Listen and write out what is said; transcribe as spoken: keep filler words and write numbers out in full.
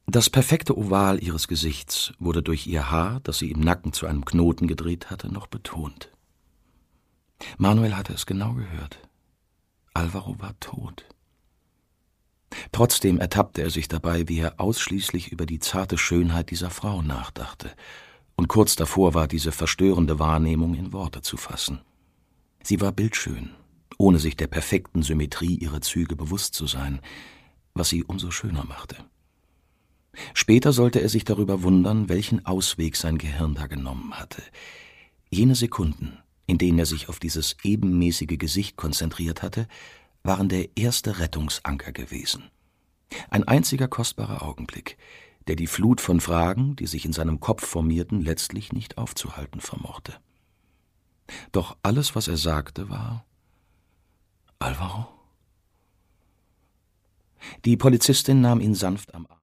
Das perfekte Oval ihres Gesichts wurde durch ihr Haar, das sie im Nacken zu einem Knoten gedreht hatte, noch betont. Manuel hatte es genau gehört. Alvaro war tot. Trotzdem ertappte er sich dabei, wie er ausschließlich über die zarte Schönheit dieser Frau nachdachte und kurz davor war, diese verstörende Wahrnehmung in Worte zu fassen. Sie war bildschön, ohne sich der perfekten Symmetrie ihrer Züge bewusst zu sein, was sie umso schöner machte. Später sollte er sich darüber wundern, welchen Ausweg sein Gehirn da genommen hatte. Jene Sekunden, in denen er sich auf dieses ebenmäßige Gesicht konzentriert hatte, waren der erste Rettungsanker gewesen. Ein einziger kostbarer Augenblick, der die Flut von Fragen, die sich in seinem Kopf formierten, letztlich nicht aufzuhalten vermochte. Doch alles, was er sagte, war: »Alvaro?« Die Polizistin nahm ihn sanft am Arm.